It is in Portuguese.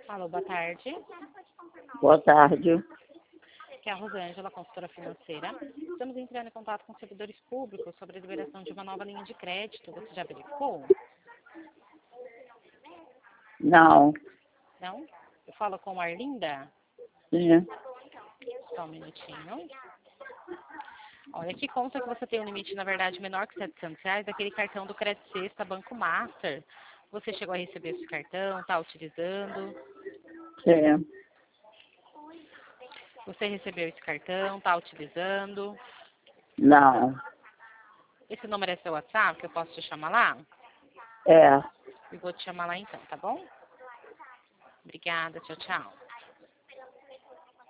Alô, boa tarde. Boa tarde. Aqui é a Rosângela, consultora financeira. Estamos entrando em contato com servidores públicos sobre a liberação de uma nova linha de crédito. Você já verificou? Não. Não? Eu falo com a Arlinda? Sim. Só um minutinho. Olha, aqui conta que você tem um limite, na verdade, menor que R$ 700 daquele cartão do Crédito Sexta Banco Master. Você chegou a receber esse cartão? Está utilizando? Sim. Você recebeu esse cartão? Está utilizando? Não. Esse número é seu WhatsApp, que eu posso te chamar lá? É. Eu vou te chamar lá então, tá bom? Obrigada, tchau, tchau.